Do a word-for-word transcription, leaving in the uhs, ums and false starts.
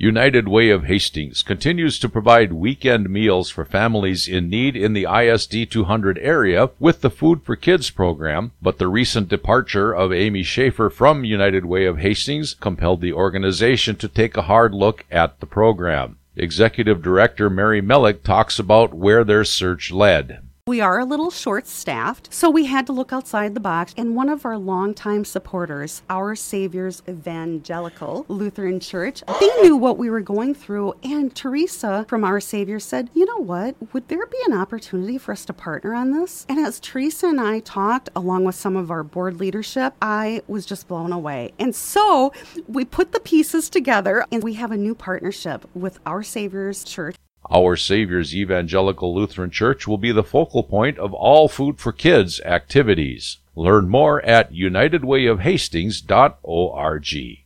United Way of Hastings continues to provide weekend meals for families in need in the I S D two hundred area with the Food for Kids program, but the recent departure of Amy Schaefer from United Way of Hastings compelled the organization to take a hard look at the program. Executive Director Mary Mellick talks about where their search led. We are a little short-staffed, so we had to look outside the box, and one of our longtime supporters, Our Savior's Evangelical Lutheran Church, they knew what we were going through, and Teresa from Our Savior said, you know what, would there be an opportunity for us to partner on this? And as Teresa and I talked, along with some of our board leadership, I was just blown away. And so we put the pieces together, and we have a new partnership with Our Savior's Church. Our Savior's Evangelical Lutheran Church will be the focal point of all Food for Kids activities. Learn more at united way of hastings dot org.